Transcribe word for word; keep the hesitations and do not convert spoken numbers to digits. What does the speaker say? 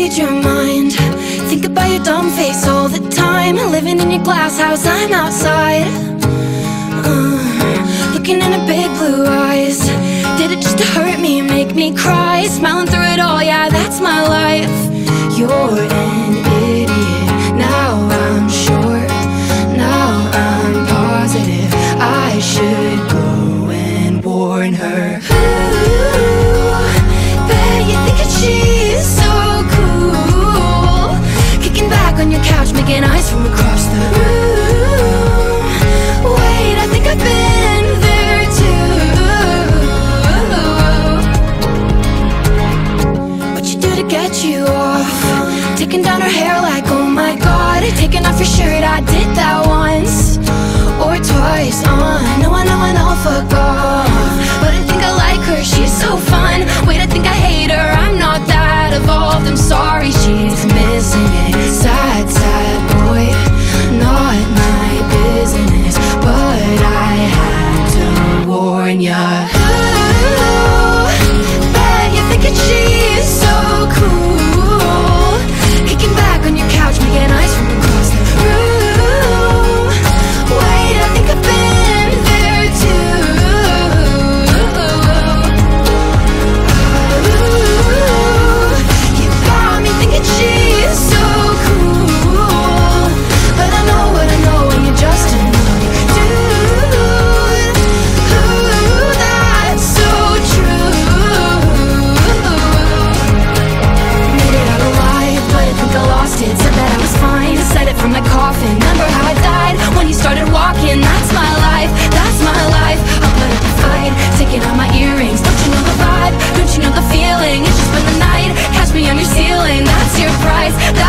read your mind. Think about your dumb face all the time. Living in your glass house, I'm outside, uh, looking into big blue eyes. Did it just to hurt me, make me cry? Smiling through it all, yeah, that's my life. You're an idiot, now I'm sure. Now I'm positive I should go and warn her. Ooh, bet you think that she's so cool, kicking back on your couch, making eyes from across the room. Wait, I think I've been there too. What you do to get you off? Taking down her hair like, oh my god. Taking off your shirt, I did that once or twice. uh, No, I know, I know, fuck off. But I think I like her, she's so fun. Wait, I think I hate her, I'm not that evolved. I'm sorry, she's missing it. Sad, sad boy, not my business, but I had to warn ya. Ooh, bet you think that she's so cool, kicking back on your couch, making eyes from across the room. Wait, I think I've been there too. Ooh, you got me thinking she's so cool, but I know what I know, and you're just another dude. Ooh, that's so true. Made it out alive, but I think I lost it. Said that I was fine, said it from the coffin. Remember how I died when you started walking? That's my life, that's my life. I'll put up a fight, taking out my earrings. Don't you know the vibe? Don't you know the feeling? It's just been the night, catch me on your ceiling. That's your price, that's